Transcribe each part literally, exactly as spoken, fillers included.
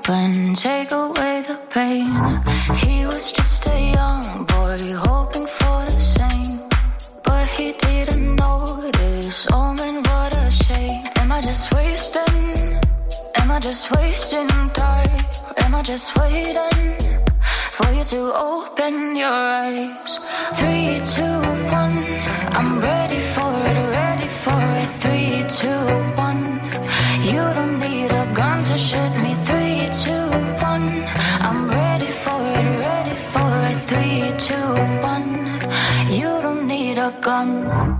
open, take away the pain. He was just a young boy hoping for the same, but he didn't notice. Oh man, what a shame. Am I just wasting? Am I just wasting time? Or am I just waiting for you to open your eyes? Three, two, one, I'm ready for it, ready for it. Three, two, one, you don't need a gun to shoot me. Three, two, one, I'm ready for it, ready for it. Three, two, one, you don't need a gun.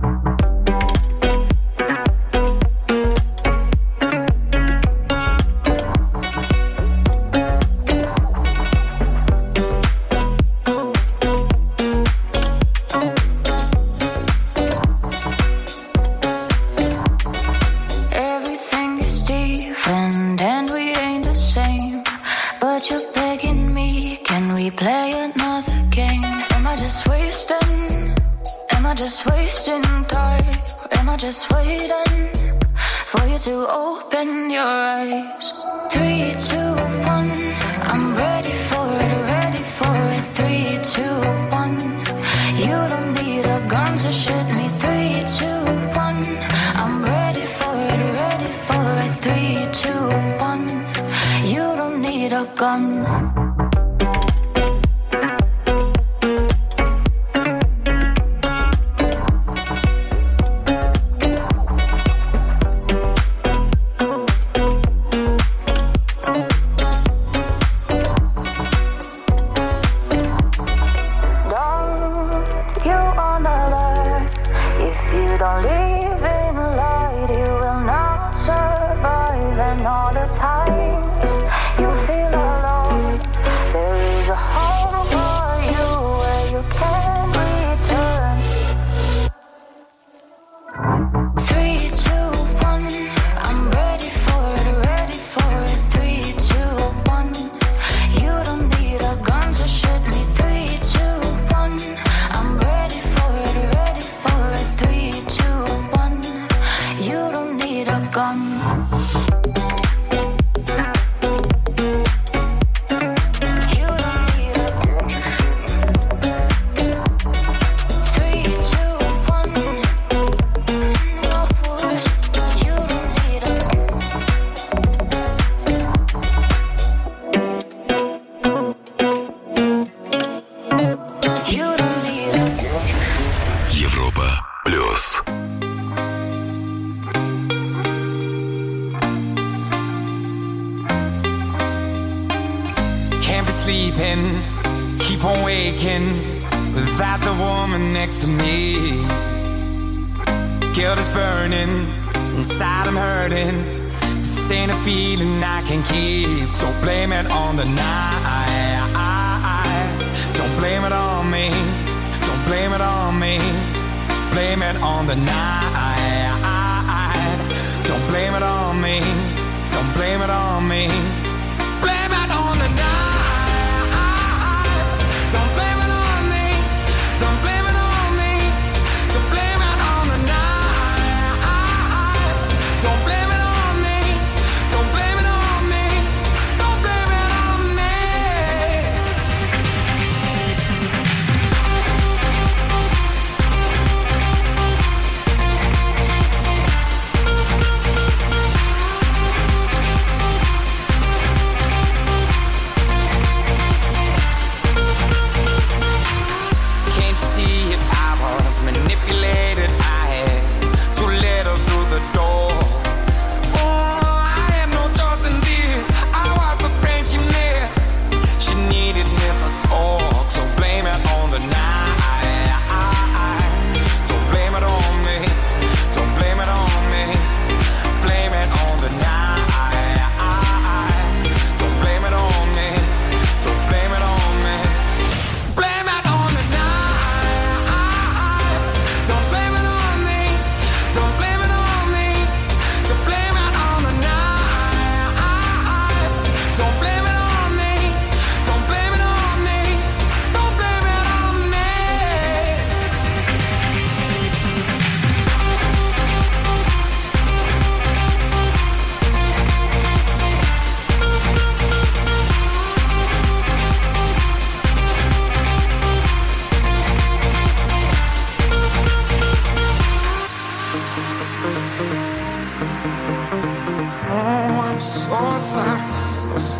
Just wasting time, or am I just waiting for you to open your eyes? Three, two, one, I'm ready for it, ready for it. Three, two, one, you don't need a gun to shoot me. Three, two, one, I'm ready for it, ready for it. Three, two, one, you don't need a gun.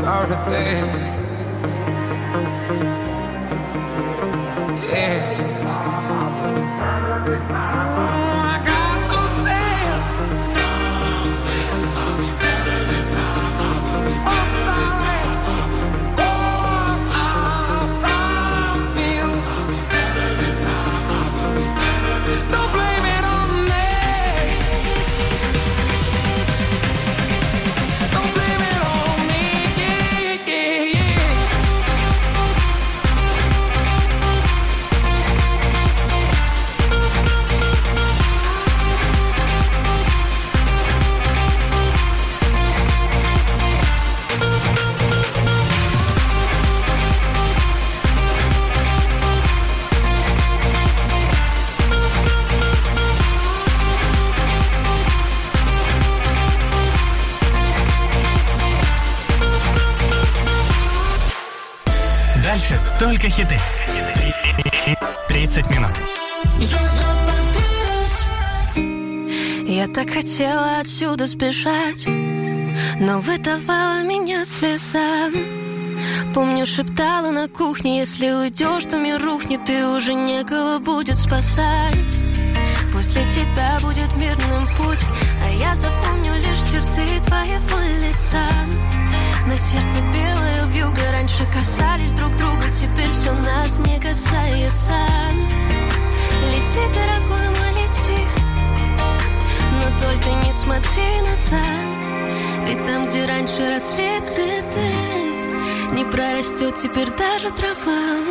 sorry, babe. Yeah. I got to say, sorry, better this time. I'm sorry. Oh, I promise. Sorry, better this time. I will be better this time. Don't blame it on me. Don't blame it on me. Yeah, yeah, yeah. Дальше только хиты. тридцать минут. Я так хотела отсюда сбежать, но выдавала меня слезам. Помню, шептала на кухне: если уйдешь, то мир рухнет, и уже некого будет спасать. Пусть для тебя будет мирным путь, а я запомню лишь черты твоего лица. На сердце белая вьюга, раньше касались друг друга, теперь все нас не касается. Лети, дорогой мой, лети, но только не смотри назад. Ведь там, где раньше росли цветы, не прорастет теперь даже трава.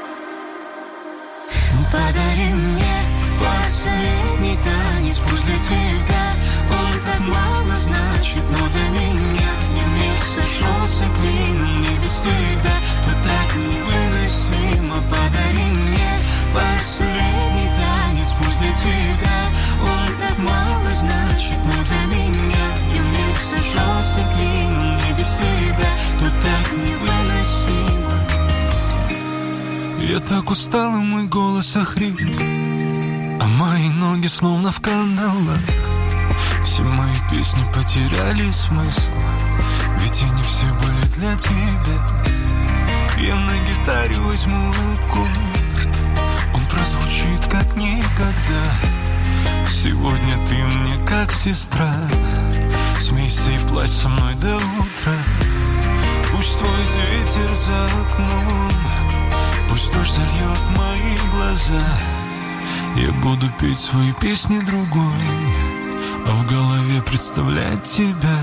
Подари мне последний танец, пусть для тебя он так мало значит, но для меня в нем мир сошелся клином. Не без тебя тут так невыносимо. Подари мне последний танец, пусть для тебя он так мало значит, но для меня в нем мир сошелся клином. Не без тебя тут так невыносимо. Я так устал, и мой голос охрип, а мои ноги словно в кандалах. Все мои песни потеряли смысл, ведь они все были для тебя. Я на гитаре возьму аккорд, он прозвучит как никогда. Сегодня ты мне как сестра, смейся и плачь со мной до утра. Пусть твой ветер за окном, пусть дождь зальет мои глаза. Я буду петь свои песни другой, а в голове представлять тебя.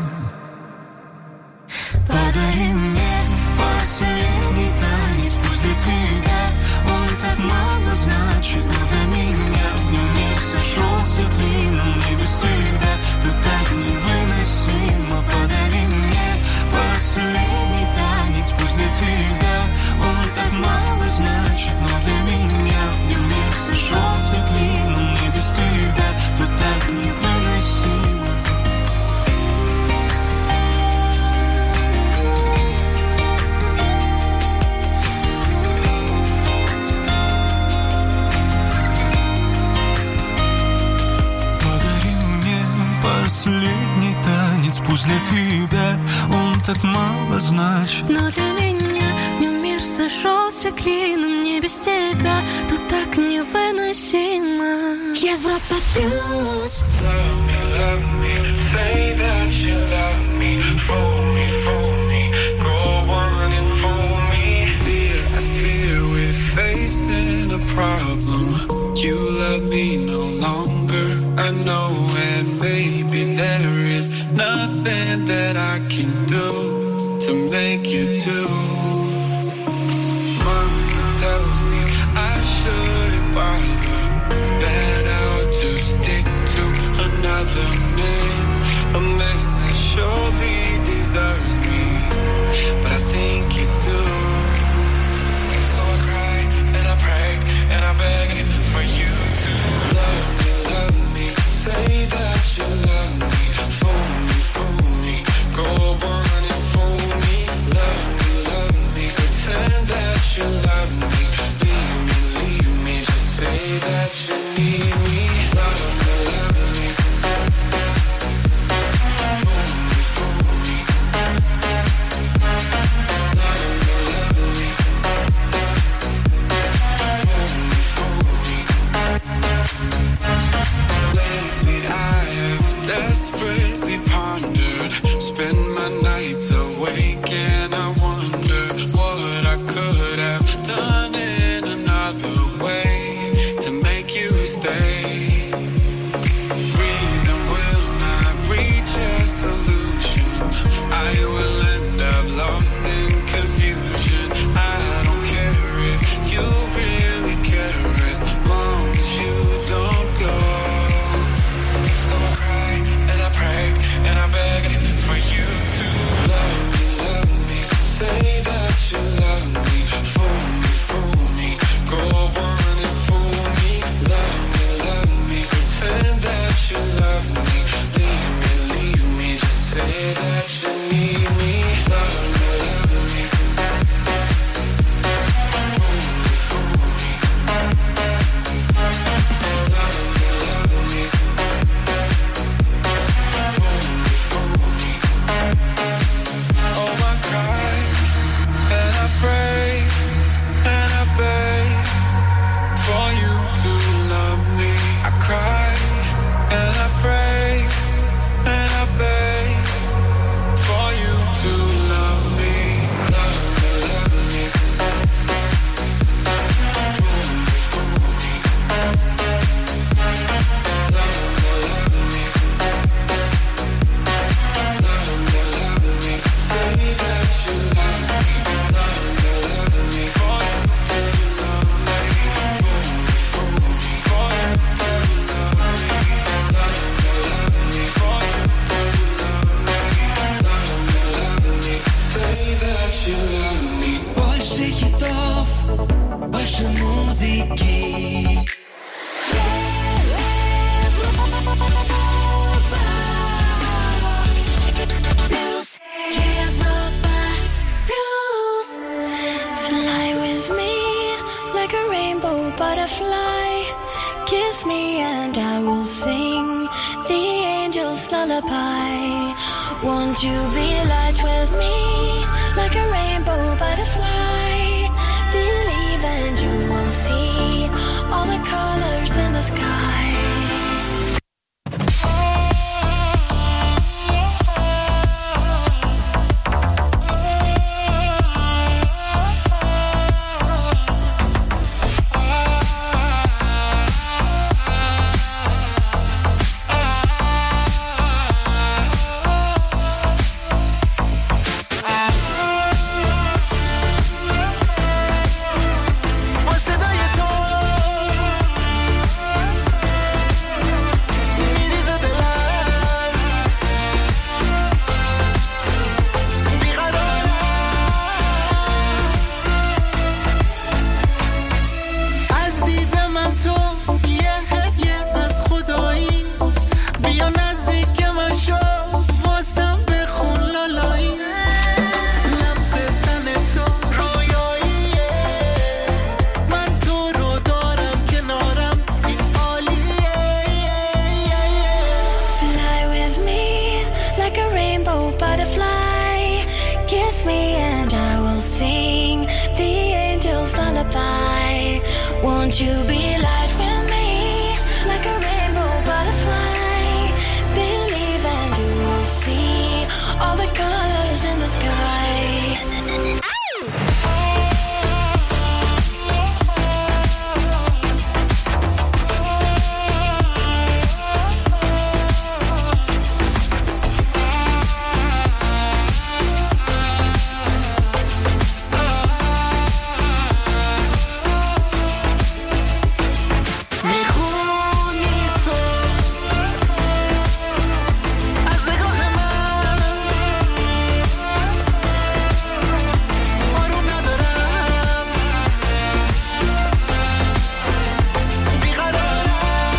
Подари мне последний танец, пусть для тебя он так мало значит, но для меня в нем мир сошелся клином. Не без тебя тут так невыносимо. Подари мне последний танец, пусть для тебя он так мало значит, но для меня в нем мир сошелся клином. Не без тебя тут так невыносимо. Последний танец, пусть для тебя он так мало значит, но для меня в нем мир сошелся клином. Не без тебя тут так невыносимо. Европа плюс. Love me, love me, say that you love me. Fool me, fool me, go on and fool me. Fear, I fear we're facing a problem. You love me no longer, I know, and maybe there is nothing that I can do to make you do. Mama tells me I shouldn't bother, that I'll just stick to another man, a man that surely deserves me, but I think you do. So I cry and I pray and I beg for you to love me, love me, say that you love me. Fool me, fool me, go on and fool me. Love me, love me, pretend that you love me. Leave me, leave me, just say that you need me. Love me, love me, fool me, fool me. you love me. Fool me, fool me. Go on and fool me. Love me, love me. Pretend that you love me. Leave me, leave me. Just say that you need me. Love me, love me. Fool me, fool me. Love me, love me. Fool me, fool me. Oh, I cry and I pray and I beg for you to love me. I cry and I pray and I beg for you to love me. Love me, love me. Fool me, fool me. Love me, love me. Love me, love me. Say that you love me. Love me, love me. For you to love me. Fool me, fool me. For you to love me. Love me, love me. For you to love me. Love me, love me. Say that you love me. Больше хитов, больше музыки. Европа плюс. Fly with me like a rainbow butterfly. Kiss me and I will sing the angel's lullaby. Won't you be light with me like a rainbow butterfly? Believe and you will see all the colors in the sky. با صدای تو میریزه دلم، بیقرارم. از دیدمم تو یه هدیه از خدایی. بیا نزدیک من شو، واسم بخون لالایی. لمس تن تو رویاییه، من تو رو دارم کنارم، این عالیه. Fly with me like a rainbow butterfly. Kiss me and I will sing the angel's lullaby. Won't you be light with me like a rainbow butterfly? Believe and you will see all the colors in the sky. میخونی تو از نگاه من، آروم ندارم، بیقرارم.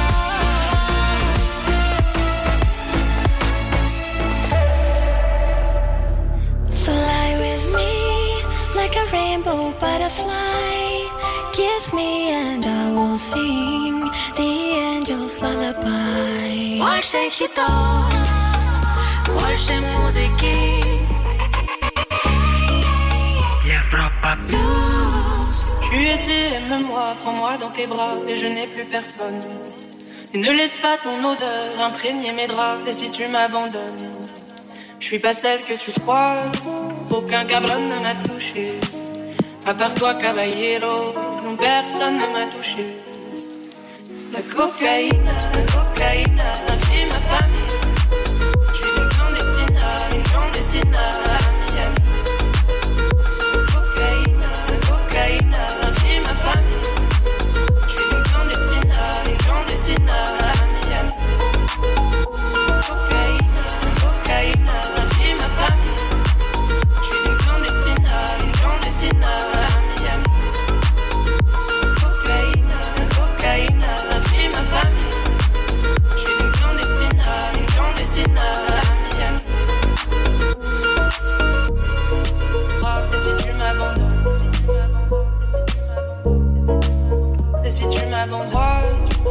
Fly with me like a rainbow butterfly. Kiss me and I will sing the angel's lullaby. Больше хитов, больше музыки. Европа Blues. Tu étais, aime-moi, prends-moi dans tes bras et je n'ai plus personne. Et ne laisse pas ton odeur imprégner mes draps. Et si tu m'abandonnes, je suis pas celle que tu crois. Aucun cabron ne m'a touché. À part toi, caballero, non personne ne m'a touché. La cocaïne, la cocaïne, a fait ma famille. Je suis une clandestine, une clandestine à Miami. Cocaïne, la cocaïne, a fait ma famille. Je suis une clandestine, une clandestine à Miami. Cocaïne, cocaïne, a fait ma famille. Je suis une clandestine, une clandestine. m'abandonnes,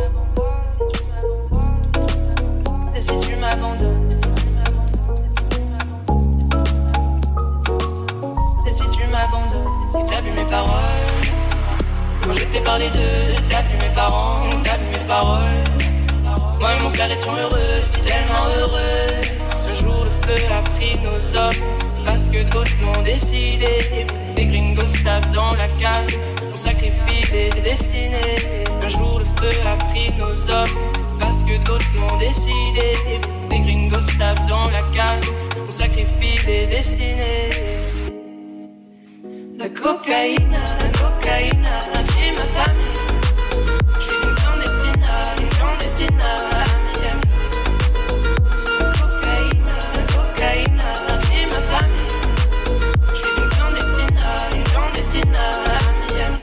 et si tu m'abandonnes, et si tu m'abandonnes, si t'as vu mes paroles, quand je t'ai parlé d'eux, t'as vu mes parents, t'as vu mes paroles. Moi et mon frère étions heureux, si tellement heureux. Un jour le feu a pris nos hommes, parce que d'autres l'ont décidé. Des gringos tapent dans la cave, on sacrifie des, des destinées. Un jour le feu a pris nos hommes, parce que d'autres l'ont décidé. Des gringos tapent dans la cave, on sacrifie des destinées. La cocaïne, la cocaïne a pris ma famille. Je suis une clandestine, une clandestine à Miami. Cocaïne, la cocaïne a pris ma famille. Je suis une clandestine, une clandestine à Miami.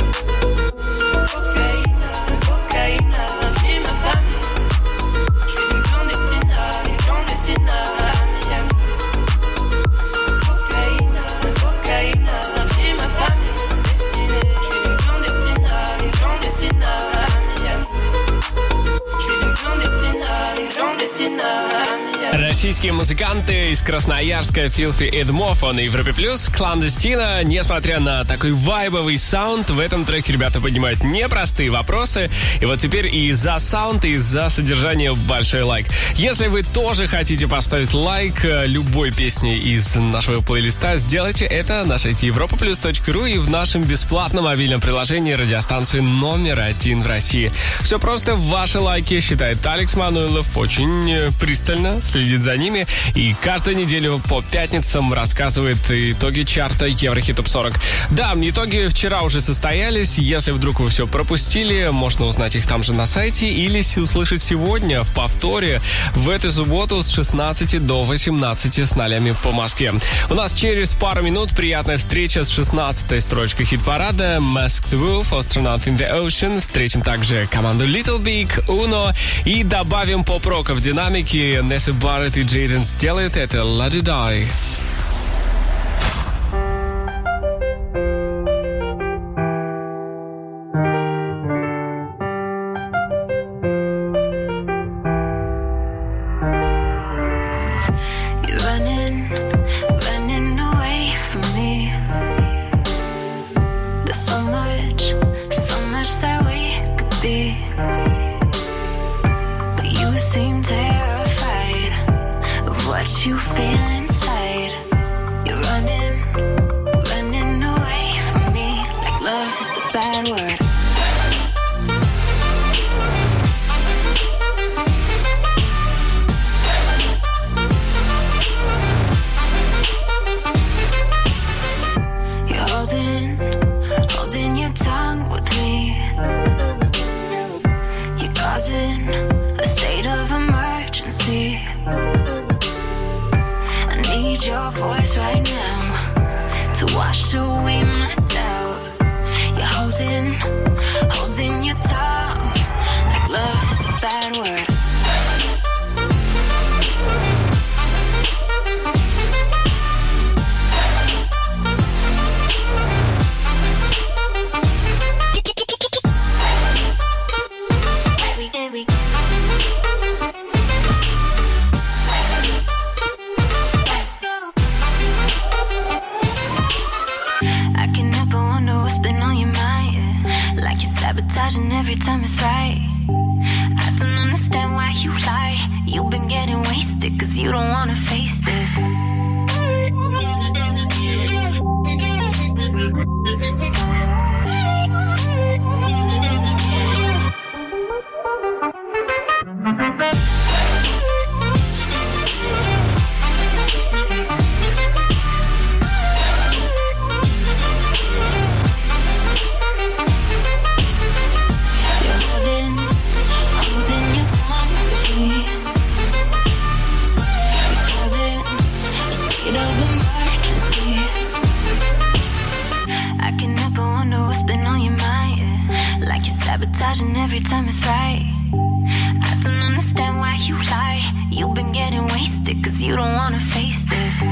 Cocaïne, la cocaïne a pris ma famille. Je suis une clandestine, une clandestine à Miami. Cocaïne, la cocaïne a pris ma famille. Destinée, je suis une clandestine, une clandestine à Miami. Je suis une clandestine, une clandestine à Miami. Российские музыканты из Красноярска Filthy и Эдмофо на Европе Плюс, Кландестина. Несмотря на такой вайбовый саунд, в этом треке ребята поднимают непростые вопросы. И вот теперь и за саунд, и за содержание большой лайк. Если вы тоже хотите поставить лайк любой песне из нашего плейлиста, сделайте это на сайте европа плюс точка ру и в нашем бесплатном мобильном приложении радиостанции номер один в России. Все просто, ваши лайки считает Алекс Мануилов, очень пристально следит за ними и каждую неделю по пятницам рассказывает итоги чарта Еврохит Топ сорок. Да, итоги вчера уже состоялись. Если вдруг вы все пропустили, можно узнать их там же на сайте или услышать сегодня в повторе в эту субботу с шестнадцати до восемнадцати с нолями по Москве. У нас через пару минут приятная встреча с шестнадцатой строчкой хит-парада Masked Wolf, Astronaut in the Ocean. Встретим также команду Little Big, Uno и добавим поп-рока в динамике. Несса Барретт и Джейден сделают это Let It Die. You're running, running away from me. There's so much, so much that we could be. But you seem terrified of what you feel inside. You're running, running away from me like love is a bad word. You're holding, holding your tongue with me. You're causing a state of emergency. I need your voice right now to wash away my doubt. You're holding, holding your tongue like love is a bad word. I can help but wonder what's been on your mind. Like you're sabotaging every time it's right. I don't understand why you lie. You've been getting wasted cause you don't wanna face this. You're holding, holding your tongue with me. You're causing a state of emergency. I can help but wonder what's been on your mind. Like you're sabotaging every time it's right. I don't understand why you lie. You've been getting wasted cause you don't wanna face this.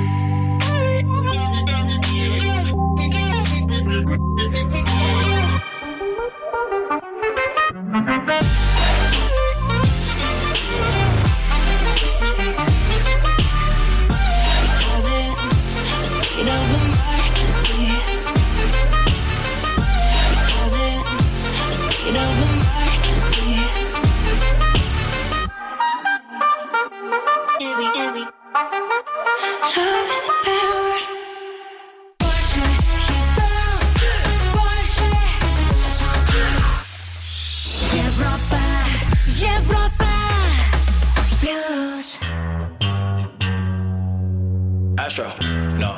Astro. No.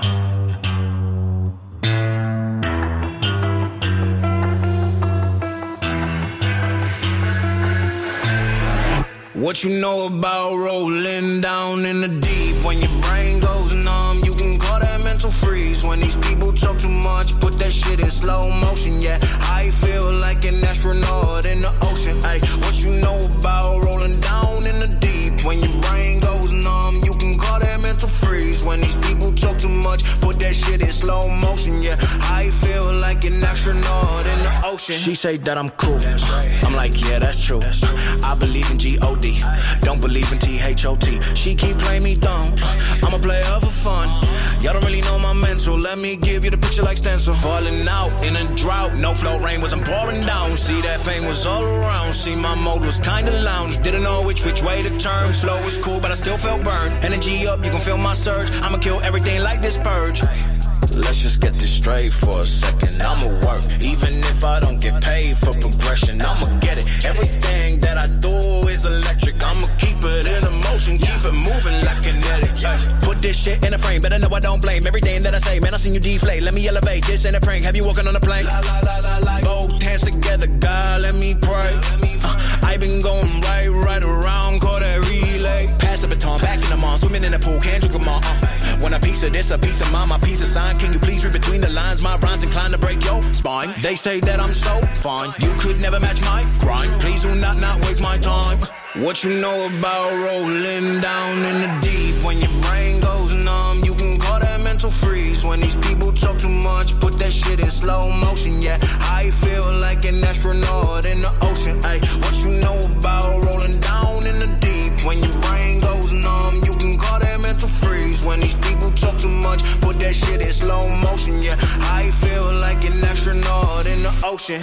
What you know about rolling down in the deep? When your brain goes numb, you can call that mental freeze. When these people talk too much, put that shit in slow motion. Yeah, I feel like an astronaut in the ocean. Ay, what you know about rolling down in the deep? When your brain goes numb, you can call that mental freeze. When these people talk too much, put that shit in slow motion. Yeah, I feel like an astronaut in the ocean. She say that I'm cool. I'm like, yeah, that's true. I believe in G O D. Don't believe in T H O T. She keep playing me dumb. I'm a player for fun. Y'all don't really know my mental. Let me give you the picture like stencil. Falling out in a drought. No flow rain wasn't pouring down. See that pain was all around. See my mode was kinda lounge. Didn't know which which way to turn. Flow was cool but I still felt burned. Energy up, you can feel my surge. I'ma kill everything like this purge. Let's just get this straight for a second. I'ma work, even if I don't get paid for progression. I'ma get it. Everything that I do is electric. I'ma keep it in motion, keep it moving like kinetic. Yeah. Put this shit in a frame, better know I don't blame everything that I say. Man, I seen you deflate. Let me elevate. This ain't a prank. Have you walking on a plank? La, la, la, la, la. Both hands together, God, let me pray. Uh, I been going right, right around, call that relay. Pass the baton, back in the mall, swimming in the pool, can't drink them all. Uh. When a piece of this, a piece of mine, my piece of sign. Can you please read between the lines? My rhymes inclined to break your spine. They say that I'm so fine. You could never match my grind. Please do not not waste my time. What you know about rolling down in the deep? When your brain goes numb, you can call that mental freeze. When these people talk too much, put that shit in slow motion. Yeah, I feel like an astronaut in the ocean. Ay, what you know about rolling down in the deep? When your brain goes numb, you can call that mental freeze. When these people talk too much, put that shit in slow motion. Yeah, I feel like an astronaut in the ocean.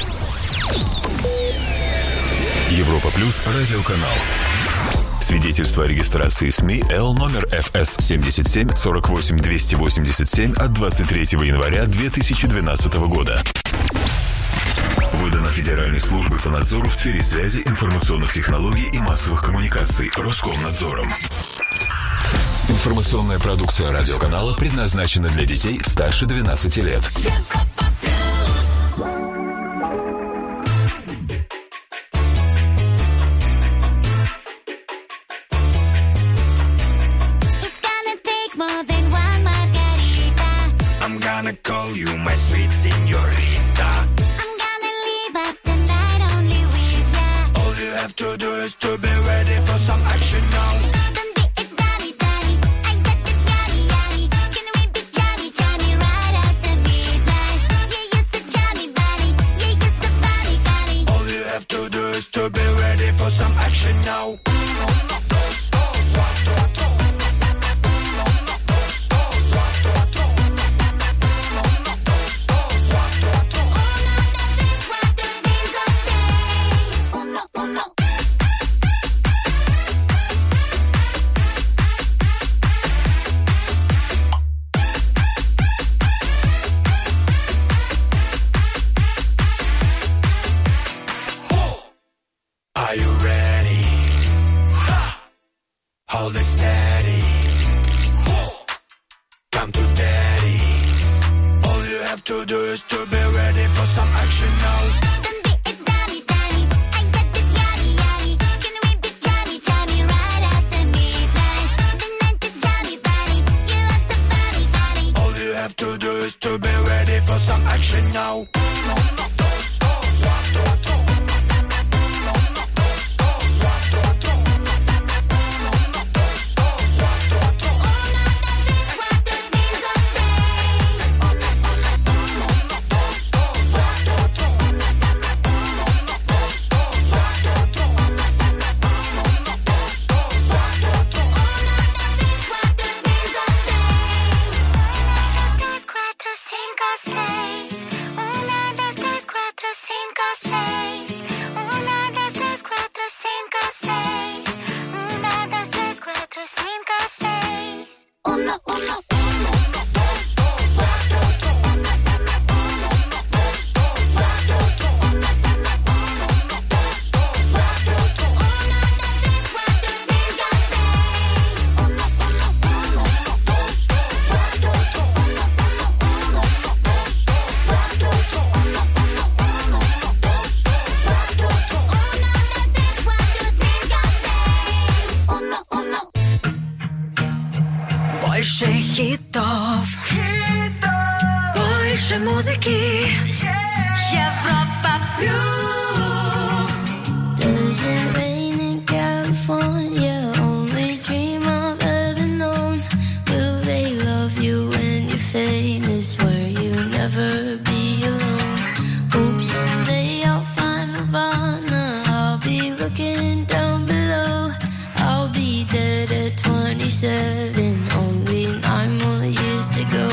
Европа Плюс радиоканал. Свидетельство о регистрации СМИ Л номер эф эс семьдесят семь сорок восемь двести восемьдесят семь от двадцать третьего января две тысячи двенадцатого года. Выдано Федеральной службой по надзору в сфере связи, информационных технологий и массовых коммуникаций Роскомнадзором. Информационная продукция радиоканала предназначена для детей старше двенадцати лет. I'm gonna call you my sweet señorita. I'm gonna leave up the night only with ya. All you have to do is to be ready for some action now. Don't be a daddy, daddy. I got the yaddy, yaddy. Can we be Johnny, Johnny right after midnight? Yeah, you're so Johnny, buddy. Yeah, you're so body, body. All you have to do is to be ready for some action now. Are you ready? Hold it steady. Come to daddy. All you have to do is to be ready for some action now. Don't be a daddy, daddy. I got the yaddy, yaddy. Can we be Johnny, Johnny right after midnight? The night is Johnny, buddy. You are so body, body. All you have to do is to be ready for some action now. Більше музики. Європа плюс. Does it rain in California? Only dream I've ever known. Will they love you when you're famous? Where you never be alone. Hope someday I'll find Nirvana. I'll be looking down below. I'll be dead at twenty-seven. Only nine more years to go.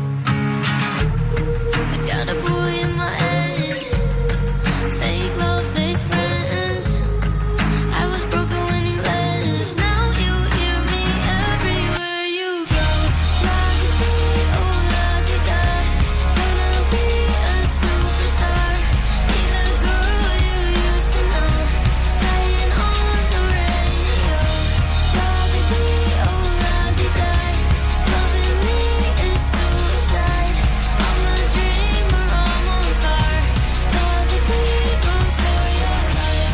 I got a bully in my head. Fake love, fake friends. I was broken when you left. Now you hear me everywhere you go. La-di-dee, oh la-di-da. Gonna be a superstar. Be the girl you used to know. Playing on the radio. La-di-dee, oh la-di-da. Loving me is suicide. I'm a dreamer, I'm on fire. La-di-dee, run for your life.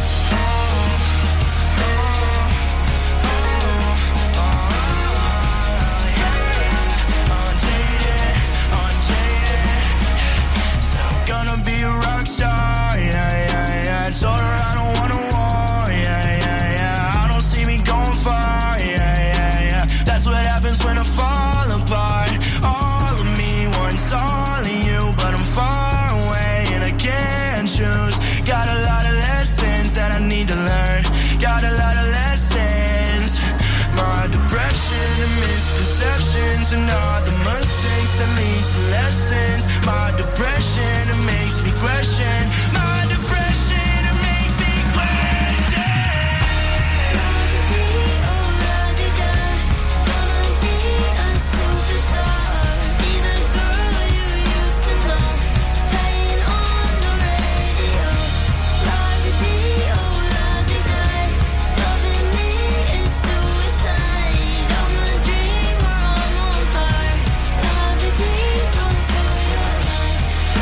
So I'm gonna be a rock star, yeah, yeah, yeah. Told her I don't wanna war, yeah, yeah, yeah. I don't see me going far, yeah, yeah, yeah. That's what happens when I fall apart. All of me wants all of you, but I'm far away and I can't choose. Got a lot of lessons that I need to learn. Got a lot of lessons. My depression and misconceptions and all the mistakes that lead to lessons. My depression, it makes me question. My depression, it makes me question. La-di-dee, oh la-di-da. Gonna be a superstar. Be the girl you used to know. Playing on the radio. La-di-dee, oh la-di-da. Loving me is suicide. I'm a dreamer, I'm on fire. La-di-dee, run for your life.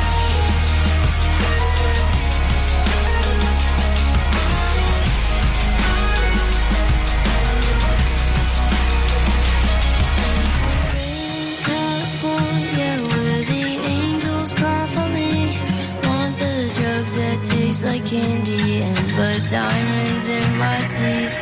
California, where the angels cry for me. Want the drugs that taste like candy and the diamonds in my teeth.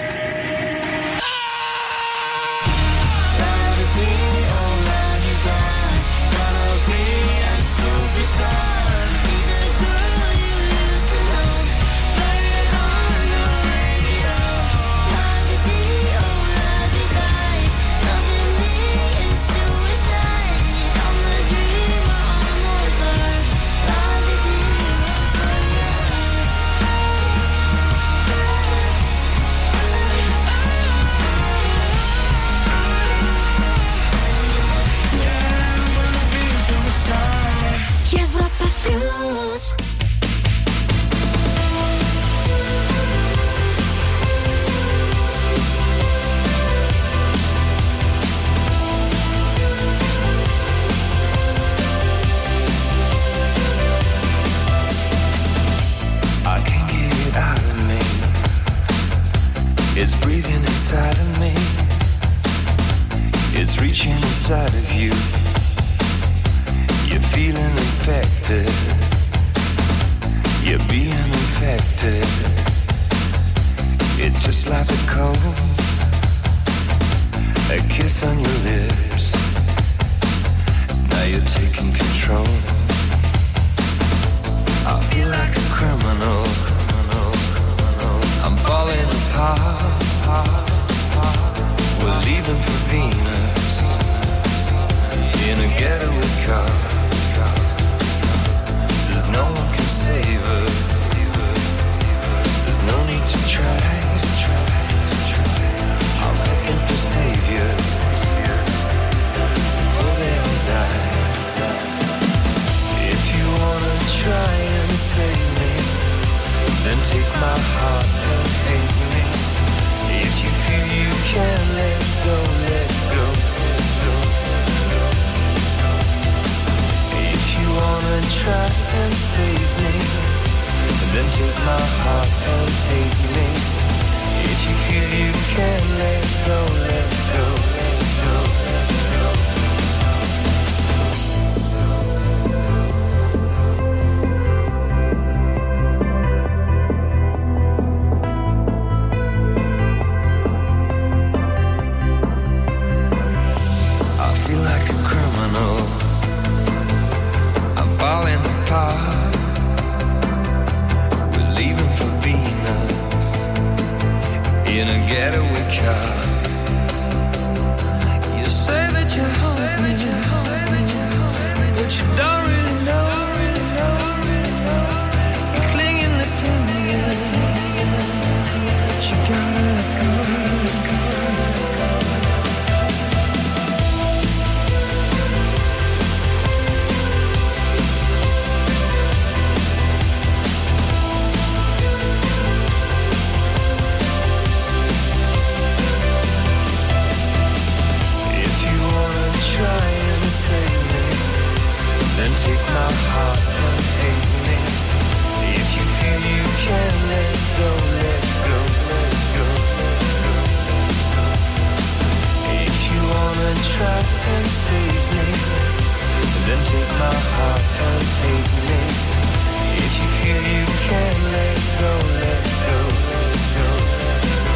La-di-dee, oh la-di-da. Gonna be a superstar. Be the girl you used to know. Playing on the radio. La-di-dee, oh la-di-da. Loving me is suicide. I'm a dreamer, I'm on fire. La-di-dee, run for your life. Yeah, I'm gonna be a superstar. Європа плюс. I can't get it out of me. It's breathing inside of me. It's reaching inside of you. You're feeling infected. You're being infected. It's just like a cold, a kiss on your lips. Now you're taking control. I feel like a criminal. I'm falling apart. We're leaving for Venus in a getaway car. There's no one can save us. There's no need to try. I'm looking for saviors before they all die. If you wanna try and save me, then take my heart and hate me. If you feel you can let go, let go, let go, let go. If you wanna try and save me, then take my heart and hate me. If you feel you can let go, let go, let go, let go. apart. We're leaving for Venus in a getaway car. You say that you hold me, but you don't really know. You're clinging to fingers, but you gotta let go. Then take my heart and hate me. If you feel you can let go, let go, let go, let go, let go. If you wanna try and save me, then take my heart and hate me. If you feel you can let go, let go, let go, let go.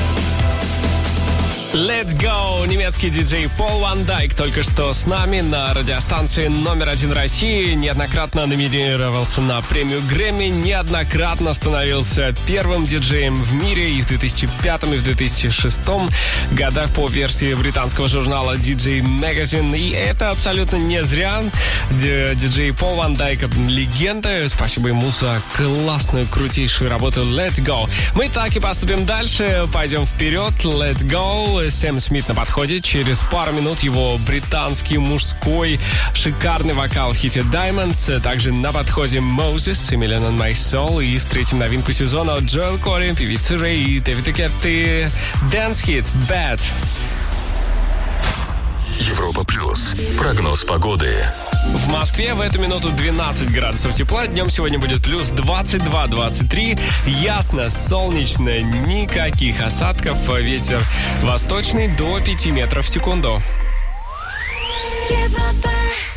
Let's go! Немецкий диджей Пол Ван Дайк только что с нами на радиостанции номер один России. Неоднократно номинировался на премию Грэмми, неоднократно становился первым диджеем в мире и в две тысячи пятом, и в две тысячи шестом годах по версии британского журнала ди джей Magazine. И это абсолютно не зря. Диджей Пол Ван Дайк — легенда. Спасибо ему за классную, крутейшую работу. Let's go! Мы так и поступим дальше. Пойдем вперед. Let's go! Сэм Смит на подходе. Через пару минут его британский мужской шикарный вокал в хите Diamonds. Также на подходе Moses и Million on My Soul. И встретим новинку сезона от Джоэл Кори, певицы Рэй и Дэвида Кетты. Dance Hit Bad. Европа Плюс. Прогноз погоды. В Москве в эту минуту двенадцать градусов тепла. Днем сегодня будет плюс двадцать два - двадцать три. Ясно, солнечно, никаких осадков. Ветер восточный до пяти метров в секунду. Европа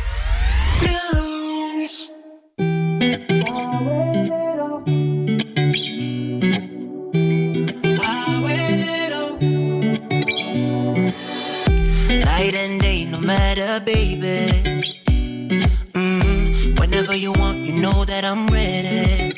Плюс. Night and day, no matter, baby. Mm-hmm. Whenever you want, you know that I'm ready.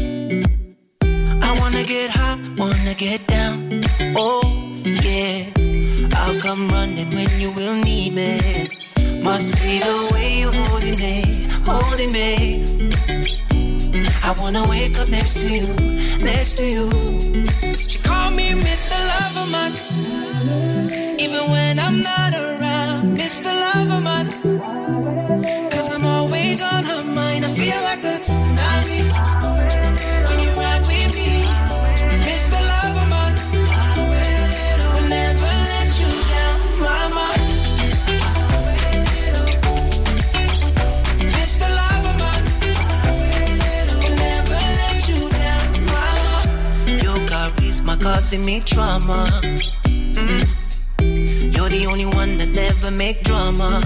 I wanna get high, wanna get down. Oh, yeah. I'll come running when you will need me. Must be the way you're holding me, holding me. I wanna wake up next to you, next to you. She called me Mister Loverman, even when I'm not around. Mister Loverman, cause I'm always on her mind. I feel like a tsunami when you ride with me. Mister Loverman, will never let you down, mama. Mister Loverman, will never let you down, mama. Your charisma causing me trauma. Mm. You're the only one that never make drama.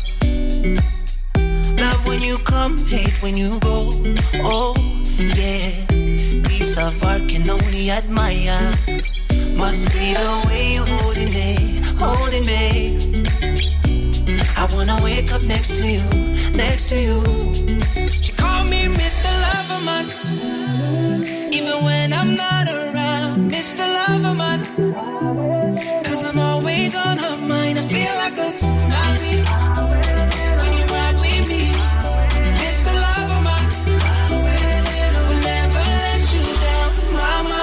Love when you come, hate when you go. Oh, yeah. Piece of art can only admire. Must be the way you're holding me, holding me. I wanna wake up next to you, next to you. She called me Mister Loverman, even when I'm not around. Mister Loverman, cause I'm always on her mind. I feel like a tsunami when you ride with me. Mister Loverman, will never let you down, mama.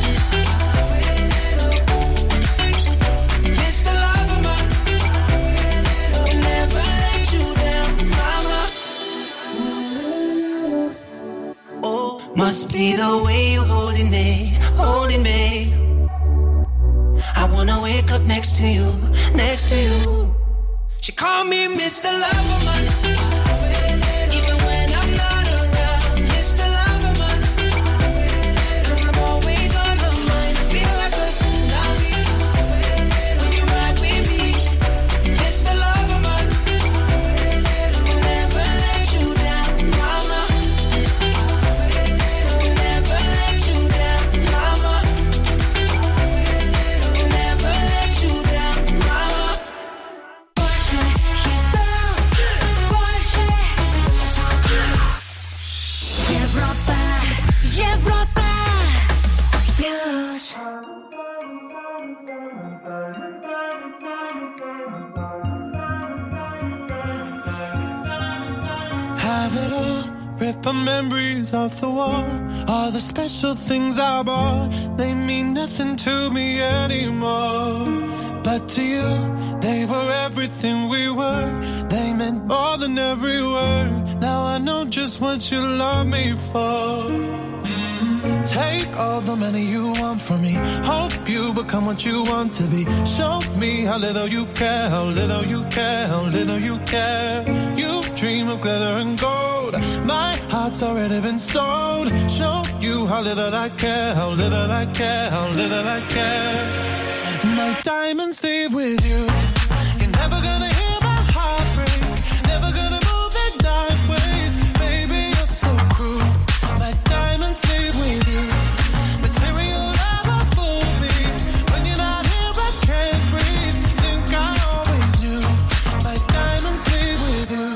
Mister Loverman, will never let you down, mama. Oh, must be the way you're holding me, holding me. I wanna wake up next to you, next to you. She called me Mister Loverman, even when I'm not around. Mister Loverman, cause I'm always on her mind. I feel like a tsunami when you ride with me. Mister Loverman, will never let you down, mama. Will never let you down, mama. Will never let you down, mama. Watch me, keep up. rip our memories off the wall. All the special things I bought, they mean nothing to me anymore. But to you, they were everything we were. They meant more than every word. Now I know just what you love me for. Mm. Take all the money you want from me. Hope you become what you want to be. Show me how little you care, how little you care, how little you care. You dream of glitter and gold. My heart's already been sold. Show you how little I care, how little I care, how little I care. My diamonds leave with you. You're never gonna hear my heart break. Never gonna move in dark ways. Baby, you're so cruel. My diamonds leave with you. Material never fooled me. When you're not here, I can't breathe. Think I always knew. My diamonds leave with you.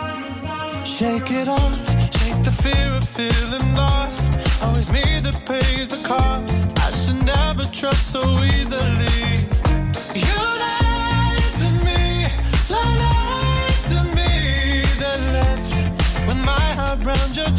Shake it off. Shake the fear of feeling lost. Always me that pays the cost. I should never trust so easily. You lied to me, lied to me, then left with my heart round your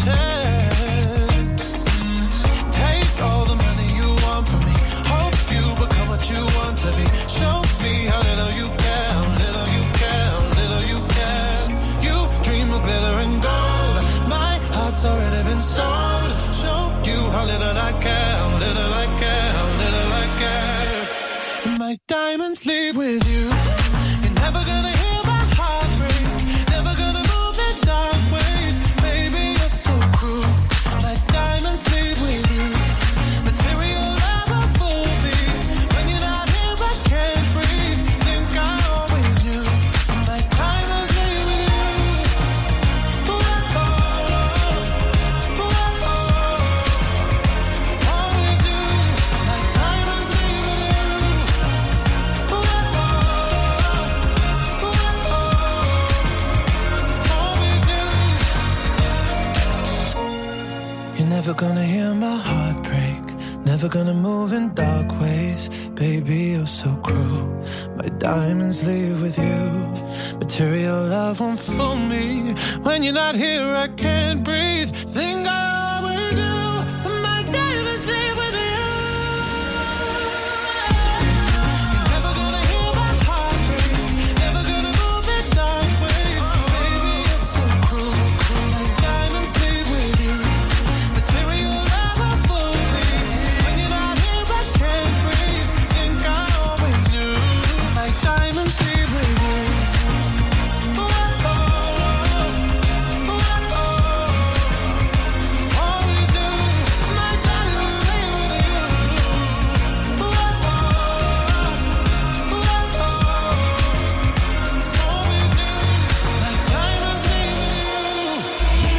chest. Take all the money you want from me. Hope you become what you want to be. Show me how little you care, how little you care, how little you care. You dream of glitter and gold. My heart's already been sold. Show you how little I care, how little I care, how little I care. And my diamonds leave with you. You're never gonna hear my heart break. Never gonna move in dark ways. Baby, you're so cruel. My diamonds leave with you. Material never fooled me. When you're not here, I can't breathe. Think I always knew. My diamonds leave with you. Ooh, oh, oh, ooh, oh, oh. Always knew. My diamonds leave with you. Ooh, oh, oh, ooh, oh, oh. Always knew. You're never gonna hear my heart break. Never gonna move in dark ways. Baby, you're so cruel. My diamonds leave with you. Material love won't fool me. When you're not here, I can't breathe. Think I always do. My diamonds leave with you. You're never gonna hear my heart break. Never gonna move in dark ways. Baby, you're so cruel. My diamonds leave with you. Material never fooled me. When you're not here, I can't breathe. Think I always knew. My diamonds leave with you. Ooh, oh, oh, ooh, oh, oh. Always knew. My diamonds leave with you. Ooh, oh, oh, ooh, oh, oh. Always knew. My diamonds leave with you.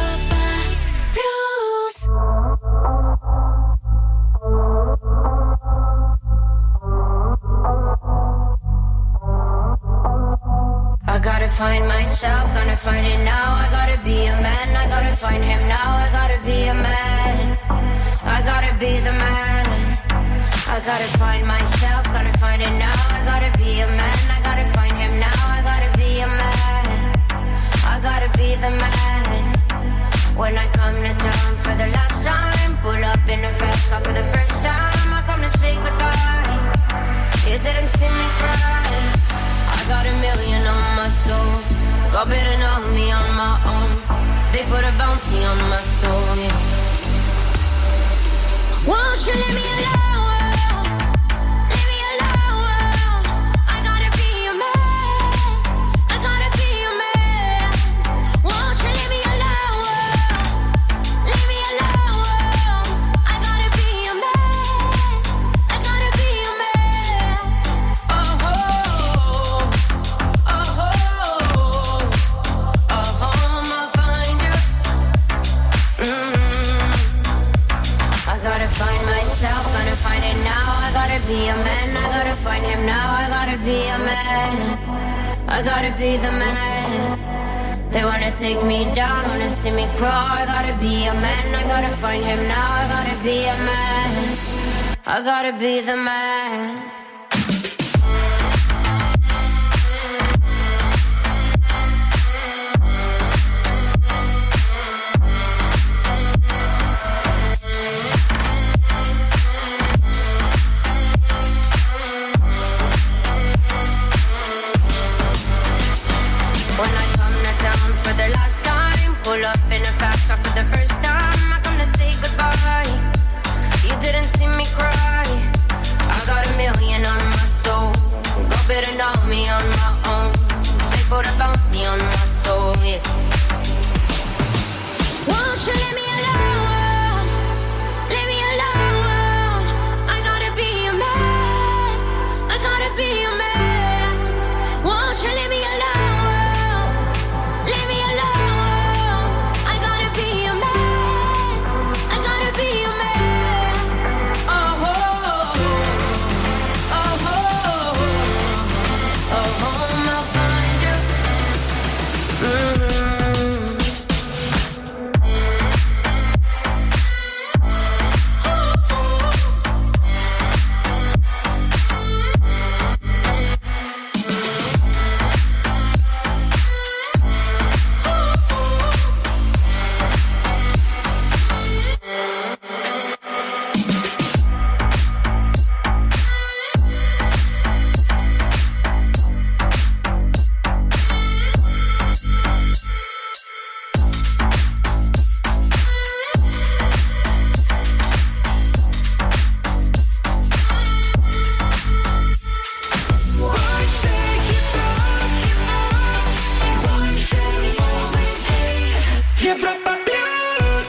I gotta find myself, gonna find it now. I gotta be a man, I gotta find him now. I gotta be a man, I gotta be the man. I gotta find myself, gonna find it now. I gotta be a man, I gotta find him now. I gotta be a man, I gotta be the man. When I come to town for the last time, pull up in a fast car for the first time. I come to say goodbye, you didn't see me cry. I got a million on my soul. God better know me on my own. They put a bounty on my soul, yeah. Won't you leave me alone? Leave me alone. I gotta be a man. I gotta be a man. Won't you leave me alone? Leave me alone. I gotta be a man. I gotta be a man. Oh, oh, oh, oh, oh, I'ma find you. Mm. I gotta find myself, gotta find it now. I gotta be a man, I gotta find him now. I gotta be a man, I gotta be the man. They wanna take me down, wanna see me crawl. I gotta be a man, I gotta find him now. I gotta be a man, I gotta be the man. Европа плюс.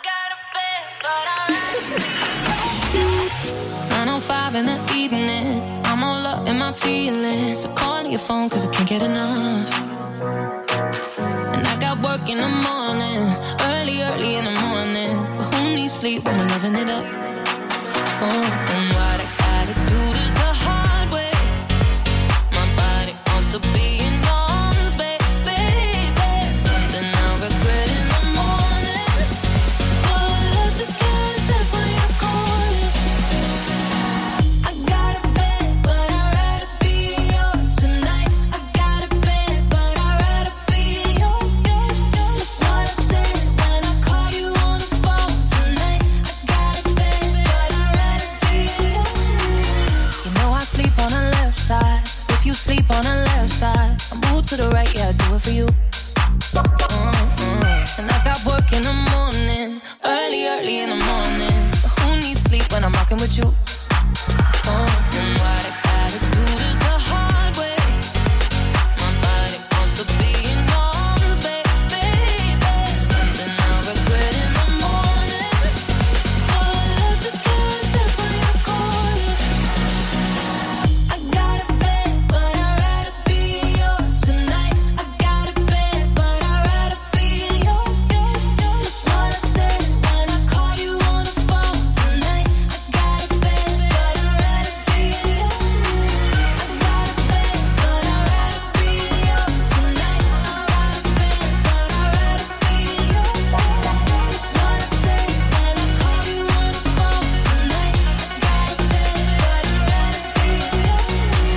nine oh five in the evening, I'm all up in my feelings. So calling your phone cause I can't get enough. And I got work in the morning, early, early in the morning. But who needs sleep when we're loving it up? Oh, and what I gotta do this the hard way. My body wants to be in arms, baby. Something I regret in the morning. But I just can't resist when you're calling. I got a bed, but I'd rather be yours tonight. I got a bed, but I'd rather be yours. That's what I said when I call you on the phone tonight. I got a bed, but I'd rather be yours. You know I sleep on the left side. If you sleep on the left side, I move to the right, yeah, I do it for you. Mm-hmm. And I got work in the morning, early, early in the morning. But who needs sleep when I'm rocking with you? Oh, and what I gotta do this the hard way. My body wants to be in arms, baby. Something I regret in the morning. But I just can't resist when you're calling. I got a bed, but I'd rather be yours tonight. I got a bed, but I'd rather be yours. That's what I said when I call you on the phone tonight. I got a bed, but I'd rather be yours. I got a bed, but I'd rather be yours tonight. I got a bed, but I'd rather be yours. That's what I said when I call you on the phone tonight. I got a bed, but I'd rather be yours.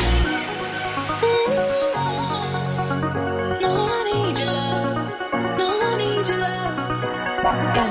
No, I need your love. No, I need your love. Yeah.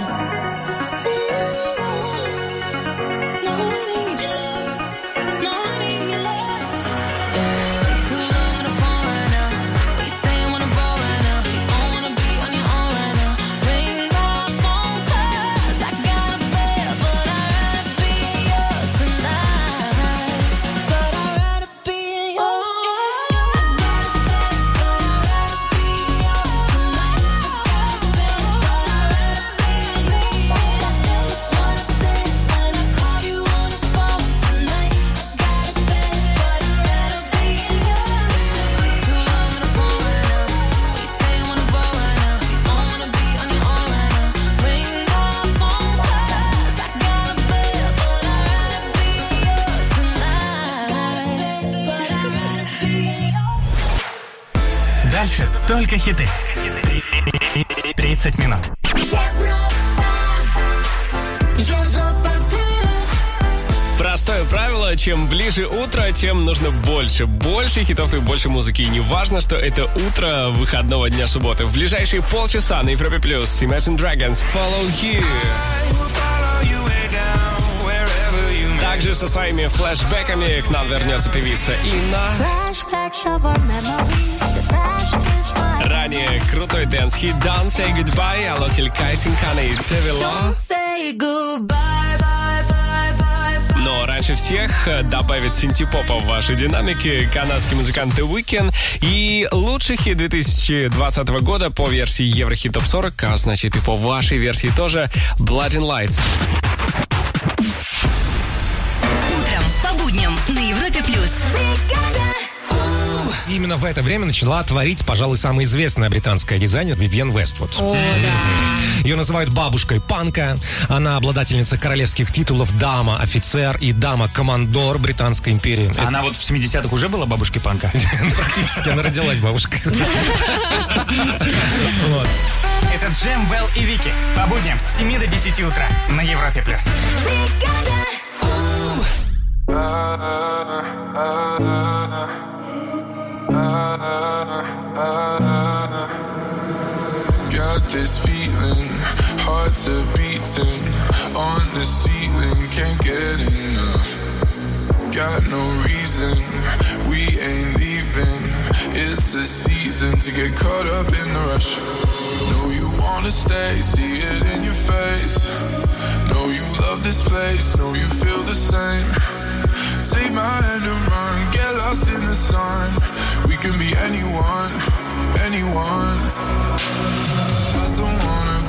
No, I need your love. No, I need your love. Yeah. Too long on the phone right now. What you saying wanna roll right now? If you don't wanna be on your own right now, ring my phone 'cause I got a bed, but I'd rather be yours tonight. But I'd rather be yours. I got a bed, but I'd rather be yours tonight. I got a bed, but I'd rather be yours. That's what I said when I call you on the phone tonight. I got a bed, but I'd rather be yours. Too long on the phone right now. What you saying wanna roll right now? If you don't wanna be on your own right now, ring my phone 'cause I got a bed, but I'd rather be yours tonight. Got a bed, but I'd rather be yours. Дальше только хиты. тридцать минут. Простое правило, чем ближе утро, тем нужно больше. Больше хитов и больше музыки. И не важно, что это утро выходного дня субботы. В ближайшие полчаса на Европе Плюс Imagine Dragons Follow You. Также со своими флешбэками к нам вернется певица Инна. Ранее крутой дэнс-хит Don't Say Goodbye, Алло Килькай, Синкана и Тевило. Но раньше всех добавит синтепопа в ваши динамики канадский музыкант The Weeknd. И лучший хит две тысячи двадцатого года по версии Еврохит Топ сорок, а значит и по вашей версии тоже, Blinding Lights. Утром по будням на Европе Плюс. Именно в это время начала творить, пожалуй, самая известная британская дизайнер Вивьен Вествуд. О, да. Ее называют бабушкой панка. Она обладательница королевских титулов дама офицер и дама командор Британской империи. А она вот в семидесятых уже была бабушкой панка? Практически, она родилась бабушкой. Это Джем, Белл и Вики. По будням с семи до десяти утра на Европе Плюс. Got this feeling, hearts are beating on the ceiling, can't get enough. Got no reason, we ain't leaving. It's the season to get caught up in the rush. Know you wanna stay, see it in your face. Know you love this place, know you feel the same. Take my hand and run, get lost in the sun. We can be anyone, anyone. I don't wanna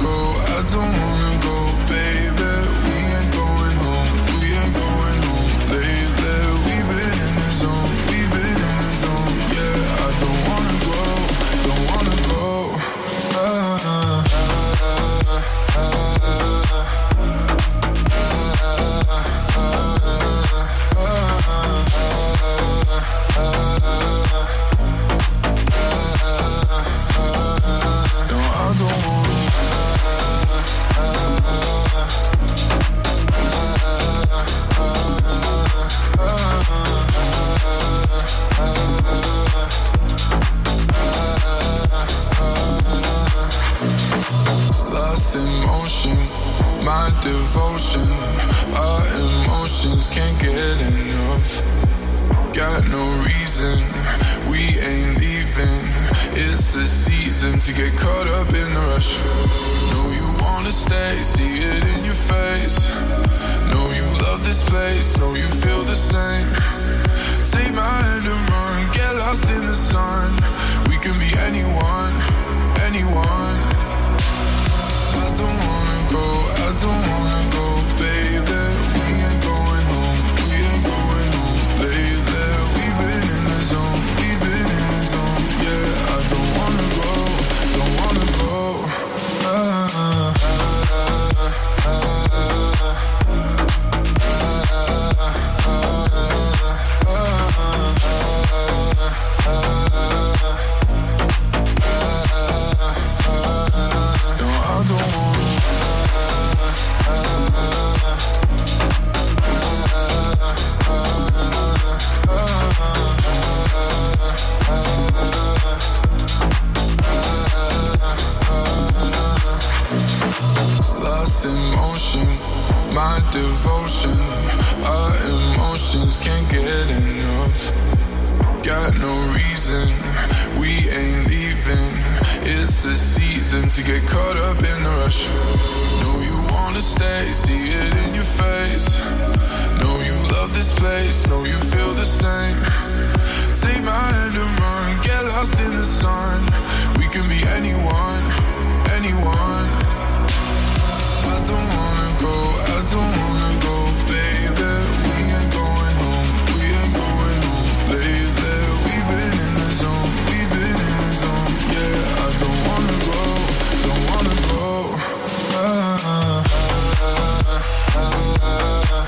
Lost in motion, my devotion. Our emotions can't get enough. Got no reason, we ain't leaving. It's the season to get caught up in the rush. Know you wanna stay, see it in your face. Know you love this place, know you feel the same. Take my hand and run, get lost in the sun. We can be anyone, anyone. I don't wanna go, I don't wanna go, baby. We ain't going home, we ain't going home lately. We've been in the zone, we've been in the zone, yeah. I don't wanna go, don't wanna go. Ah, ah, ah, ah, ah. Lost in motion, my devotion. Our emotions can't get enough. Got no reason, we ain't leaving. It's the season to get caught up in the rush. Know you wanna stay, see it in your face. Know you love this place, know you feel the same. Take my hand and run, get lost in the sun. We can be anyone, anyone. I don't wanna go, I don't wanna go, baby. We ain't going home, we ain't going home lately. We've been in the zone, we've been in the zone, yeah. I don't wanna go, don't wanna go. Ah, ah, ah, ah, ah.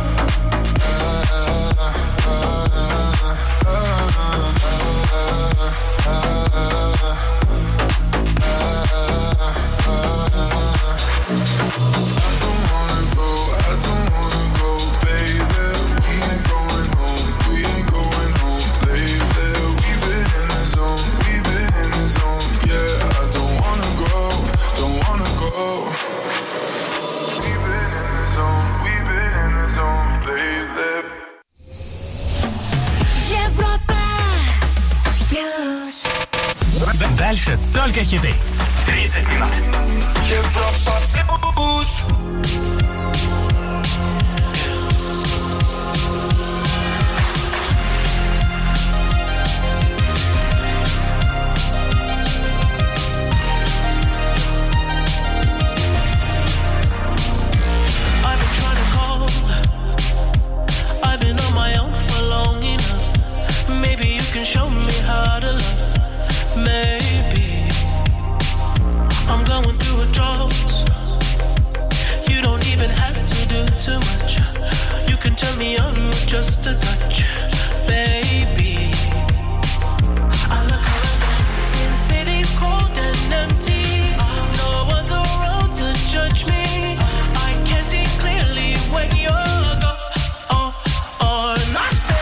Дальше только хиты. тридцать минут. Европа плюс. Show me how to love, maybe. I'm going through a drought. You don't even have to do too much. You can turn me on with just a touch, baby. I look around, see the city's cold and empty. No one's around to judge me. I can see clearly when you're gone. Oh, oh, and I say.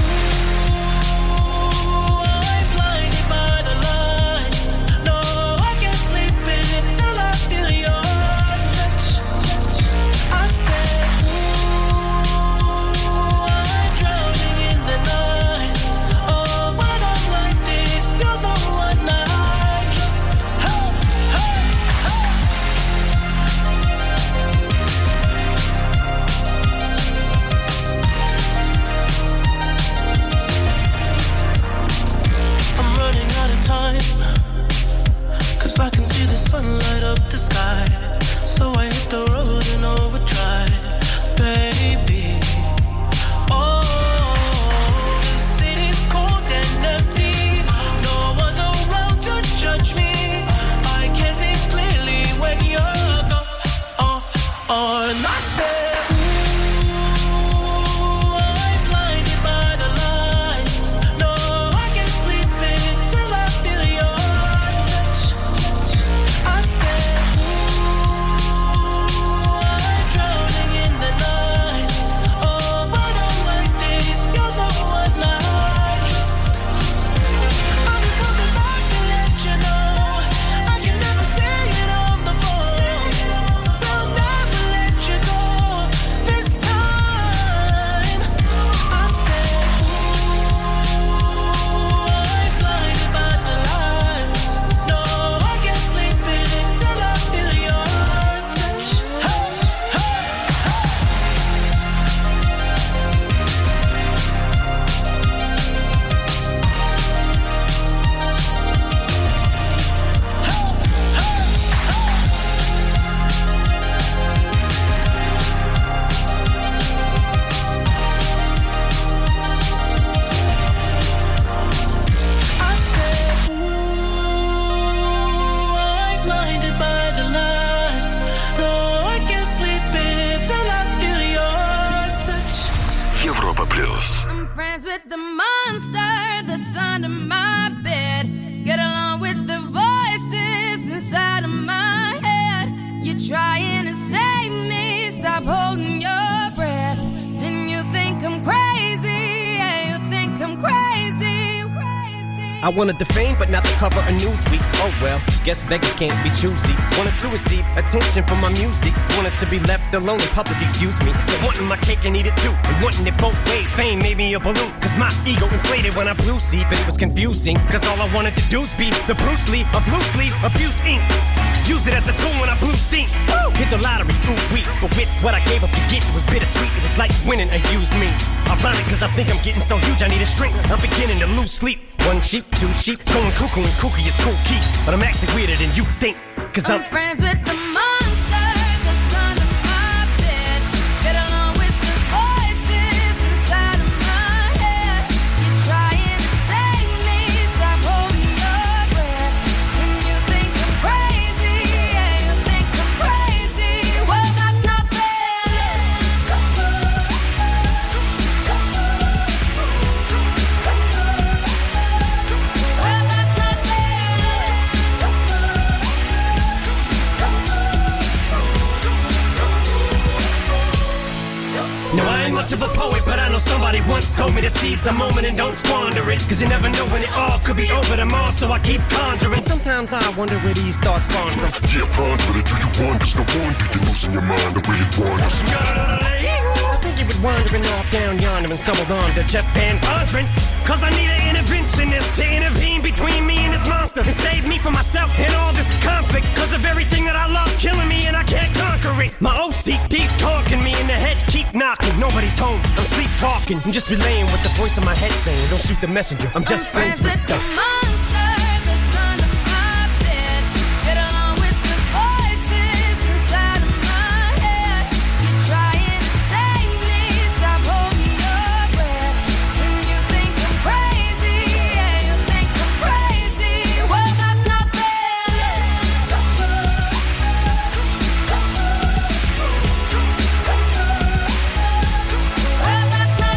Cause I can see the sun light up the sky. So I hit the road and overdrive, baby. Oh, the city's cold and empty. No one's around to judge me. I can see clearly when you're gone. Oh, oh, and I said phone. плюс. I'm friends with the monster that's under my bed. Get along with the voices inside of my head. You're trying to save me, stop holding your breath. And you think I'm crazy, yeah, you think I'm crazy, crazy. I wanted the fame, but not the cover of Newsweek. Oh well, guess beggars can't be choosy. Wanted to receive attention from my music. Wanted to be left alone in public, excuse me. But wanting my cake and eat it too. And wanting it both ways, fame made me a balloon. Cause my ego inflated when I flew see, but it was confusing. Cause all I wanted to do is be the Bruce Lee of loosely abused ink. Use it as a tool when I blew steam. Woo! Hit the lottery, ooh wee. But with what I gave up to get, it was bittersweet. It was like winning a used me. Ironic, cause I think I'm getting so huge I need a shrink. I'm beginning to lose sleep. One sheep, two sheep, going cuckoo and kooky is cool key. But I'm actually weirder than you think. Cause I'm, I'm friends with the monster that's under my bed. Get along with the voices inside of my head. You're trying to save me, stop holding your breath. And you think I'm crazy, yeah, you think I'm crazy. Well, that's not fair. Well, that's not no, I ain't much of a poet, but I know somebody once told me to seize the moment and don't squander it. Cause you never know when it all could be over tomorrow, so I keep conjuring. Sometimes I wonder where these thoughts spawn from. Yeah, ponder it, do you wonder? No wonder you're losing your mind the way it wanders. I think you been wandering off down yonder and stumbled on to Jeff Van Vondren. Cause I need an interventionist to intervene between me and this monster and save me from myself and all this conflict. Cause of everything that I love's killing me and I can't conquer it. My O C D's conking me in the head, keep knocking. Nobody's home, I'm sleepwalking. I'm just relaying what the voice in my head saying. Don't shoot the messenger, I'm just I'm friends, friends with with the the monster that's under my bed. Get along with the voices inside of my head. You're trying to save me, stop holding your breath. And you think I'm crazy, yeah, you think I'm crazy. Well, that's not fair. Well, that's not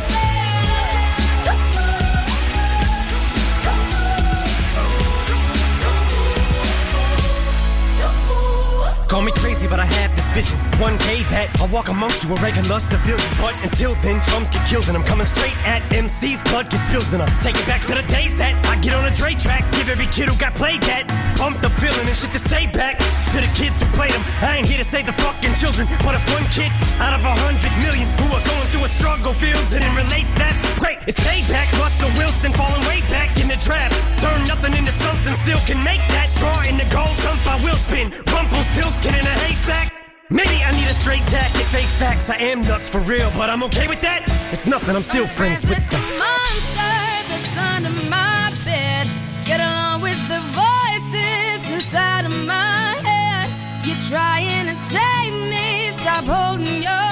Call me crazy, but I have this vision. One day that I'll walk amongst you a regular civilian. But until then, drums get killed and I'm coming straight at M C's. Blood gets spilled and I take it back to the days that I get on a Dre track. Give every kid who got played that. Pump the feeling and shit to say back to the kids who played them. I ain't here to save the fucking children, but if one kid out of a hundred million who are going through a struggle feels it and relates, that's great. It's payback. Russell Wilson falling way back in the draft. Turn nothing into something, still can make that. Straw in the gold jump, I will spin. Rumpelstiltskin in a haystack. Maybe I need a straight jacket, face facts. I am nuts for real, but I'm okay with that. It's nothing, I'm still friends, friends with the monster that's under my bed. Get along with the voices inside of my head. You're trying to save me, stop holding your